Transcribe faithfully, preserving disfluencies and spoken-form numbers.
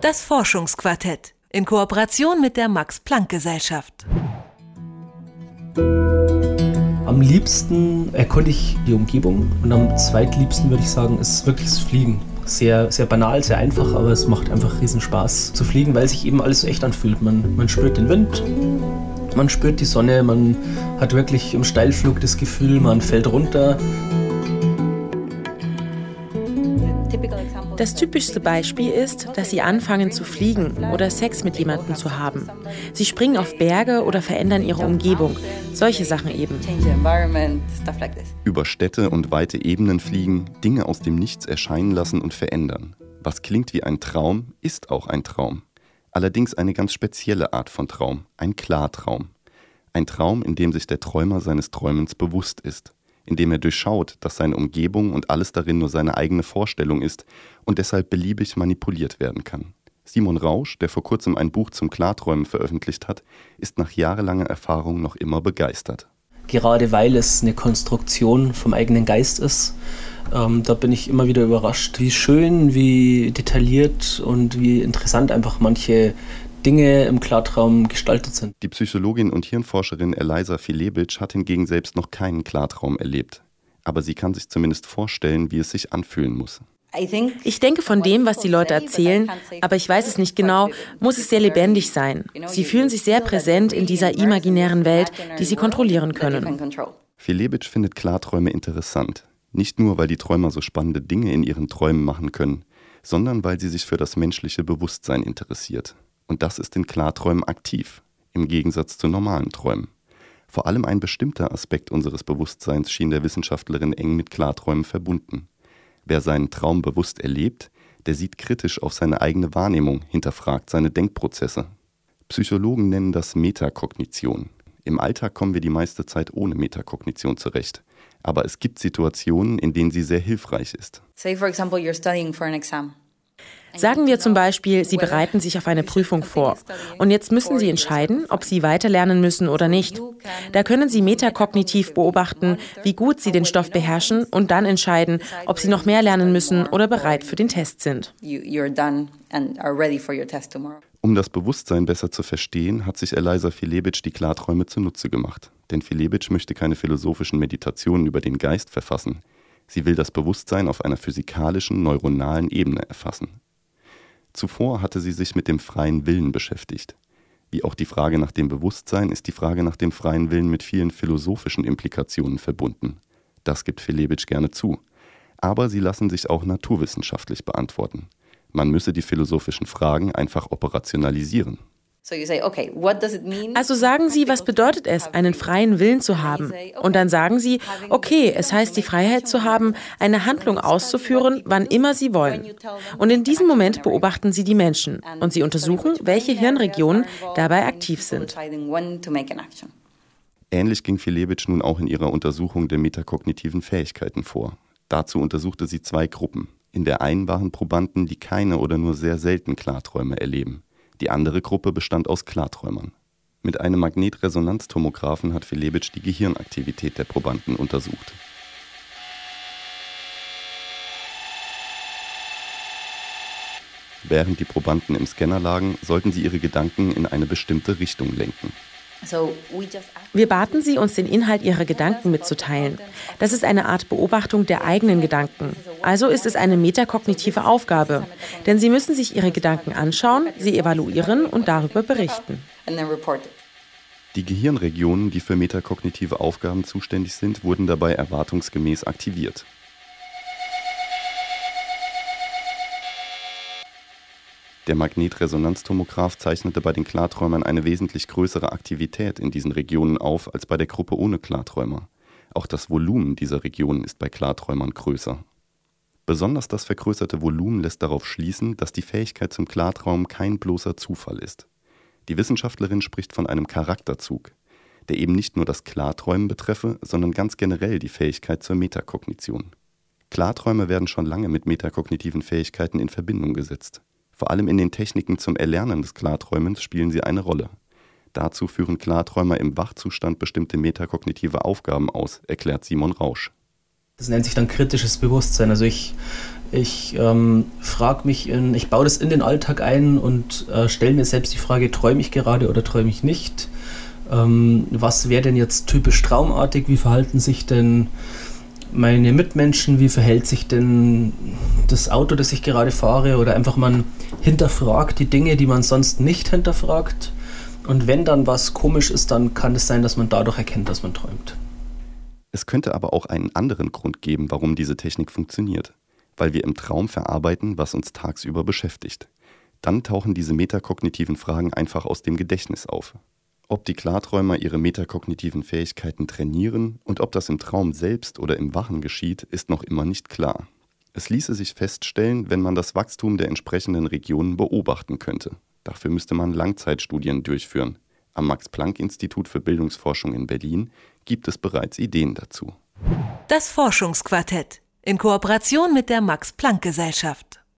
Das Forschungsquartett in Kooperation mit der Max-Planck-Gesellschaft. Am liebsten erkunde ich die Umgebung und am zweitliebsten würde ich sagen, ist wirklich das Fliegen. Sehr, sehr banal, sehr einfach, aber es macht einfach riesen Spaß zu fliegen, weil sich eben alles so echt anfühlt. Man, man spürt den Wind, man spürt die Sonne, man hat wirklich im Steilflug das Gefühl, man fällt runter. Das typischste Beispiel ist, dass sie anfangen zu fliegen oder Sex mit jemandem zu haben. Sie springen auf Berge oder verändern ihre Umgebung. Solche Sachen eben. Über Städte und weite Ebenen fliegen, Dinge aus dem Nichts erscheinen lassen und verändern. Was klingt wie ein Traum, ist auch ein Traum. Allerdings eine ganz spezielle Art von Traum, ein Klartraum. Ein Traum, in dem sich der Träumer seines Träumens bewusst ist. In dem er durchschaut, dass seine Umgebung und alles darin nur seine eigene Vorstellung ist und deshalb beliebig manipuliert werden kann. Simon Rausch, der vor kurzem ein Buch zum Klarträumen veröffentlicht hat, ist nach jahrelanger Erfahrung noch immer begeistert. Gerade weil es eine Konstruktion vom eigenen Geist ist, ähm, da bin ich immer wieder überrascht, wie schön, wie detailliert und wie interessant einfach manche Dinge im Klartraum gestaltet sind. Die Psychologin und Hirnforscherin Elisa Filewitsch hat hingegen selbst noch keinen Klartraum erlebt. Aber sie kann sich zumindest vorstellen, wie es sich anfühlen muss. Ich denke von dem, was die Leute erzählen, aber ich weiß es nicht genau, muss es sehr lebendig sein. Sie fühlen sich sehr präsent in dieser imaginären Welt, die sie kontrollieren können. Filewitsch findet Klarträume interessant. Nicht nur, weil die Träumer so spannende Dinge in ihren Träumen machen können, sondern weil sie sich für das menschliche Bewusstsein interessiert. Und das ist in Klarträumen aktiv, im Gegensatz zu normalen Träumen. Vor allem ein bestimmter Aspekt unseres Bewusstseins schien der Wissenschaftlerin eng mit Klarträumen verbunden. Wer seinen Traum bewusst erlebt, der sieht kritisch auf seine eigene Wahrnehmung, hinterfragt seine Denkprozesse. Psychologen nennen das Metakognition. Im Alltag kommen wir die meiste Zeit ohne Metakognition zurecht. Aber es gibt Situationen, in denen sie sehr hilfreich ist. Say for example, you're studying for an exam. Sagen wir zum Beispiel, Sie bereiten sich auf eine Prüfung vor und jetzt müssen Sie entscheiden, ob Sie weiterlernen müssen oder nicht. Da können Sie metakognitiv beobachten, wie gut Sie den Stoff beherrschen und dann entscheiden, ob Sie noch mehr lernen müssen oder bereit für den Test sind. Um das Bewusstsein besser zu verstehen, hat sich Elisa Filewitsch die Klarträume zunutze gemacht. Denn Filewitsch möchte keine philosophischen Meditationen über den Geist verfassen. Sie will das Bewusstsein auf einer physikalischen, neuronalen Ebene erfassen. Zuvor hatte sie sich mit dem freien Willen beschäftigt. Wie auch die Frage nach dem Bewusstsein ist die Frage nach dem freien Willen mit vielen philosophischen Implikationen verbunden. Das gibt Filewitsch gerne zu. Aber sie lassen sich auch naturwissenschaftlich beantworten. Man müsse die philosophischen Fragen einfach operationalisieren. Also sagen Sie, was bedeutet es, einen freien Willen zu haben? Und dann sagen Sie, okay, es heißt, die Freiheit zu haben, eine Handlung auszuführen, wann immer Sie wollen. Und in diesem Moment beobachten Sie die Menschen und Sie untersuchen, welche Hirnregionen dabei aktiv sind. Ähnlich ging Filewitsch nun auch in ihrer Untersuchung der metakognitiven Fähigkeiten vor. Dazu untersuchte sie zwei Gruppen. In der einen waren Probanden, die keine oder nur sehr selten Klarträume erleben. Die andere Gruppe bestand aus Klarträumern. Mit einem Magnetresonanztomographen hat Filewitsch die Gehirnaktivität der Probanden untersucht. Während die Probanden im Scanner lagen, sollten sie ihre Gedanken in eine bestimmte Richtung lenken. Wir baten sie, uns den Inhalt ihrer Gedanken mitzuteilen. Das ist eine Art Beobachtung der eigenen Gedanken. Also ist es eine metakognitive Aufgabe. Denn sie müssen sich ihre Gedanken anschauen, sie evaluieren und darüber berichten. Die Gehirnregionen, die für metakognitive Aufgaben zuständig sind, wurden dabei erwartungsgemäß aktiviert. Der Magnetresonanztomograph zeichnete bei den Klarträumern eine wesentlich größere Aktivität in diesen Regionen auf als bei der Gruppe ohne Klarträumer. Auch das Volumen dieser Regionen ist bei Klarträumern größer. Besonders das vergrößerte Volumen lässt darauf schließen, dass die Fähigkeit zum Klartraum kein bloßer Zufall ist. Die Wissenschaftlerin spricht von einem Charakterzug, der eben nicht nur das Klarträumen betreffe, sondern ganz generell die Fähigkeit zur Metakognition. Klarträume werden schon lange mit metakognitiven Fähigkeiten in Verbindung gesetzt. Vor allem in den Techniken zum Erlernen des Klarträumens spielen sie eine Rolle. Dazu führen Klarträumer im Wachzustand bestimmte metakognitive Aufgaben aus, erklärt Simon Rausch. Das nennt sich dann kritisches Bewusstsein. Also ich, ich ähm, frage mich, in, ich baue das in den Alltag ein und äh, stelle mir selbst die Frage, träume ich gerade oder träume ich nicht? Ähm, was wäre denn jetzt typisch traumartig? Wie verhalten sich denn meine Mitmenschen? Wie verhält sich denn das Auto, das ich gerade fahre? Oder einfach man hinterfragt die Dinge, die man sonst nicht hinterfragt. Und wenn dann was komisch ist, dann kann es sein, dass man dadurch erkennt, dass man träumt. Es könnte aber auch einen anderen Grund geben, warum diese Technik funktioniert. Weil wir im Traum verarbeiten, was uns tagsüber beschäftigt. Dann tauchen diese metakognitiven Fragen einfach aus dem Gedächtnis auf. Ob die Klarträumer ihre metakognitiven Fähigkeiten trainieren und ob das im Traum selbst oder im Wachen geschieht, ist noch immer nicht klar. Es ließe sich feststellen, wenn man das Wachstum der entsprechenden Regionen beobachten könnte. Dafür müsste man Langzeitstudien durchführen. Am Max-Planck-Institut für Bildungsforschung in Berlin gibt es bereits Ideen dazu. Das Forschungsquartett in Kooperation mit der Max-Planck-Gesellschaft.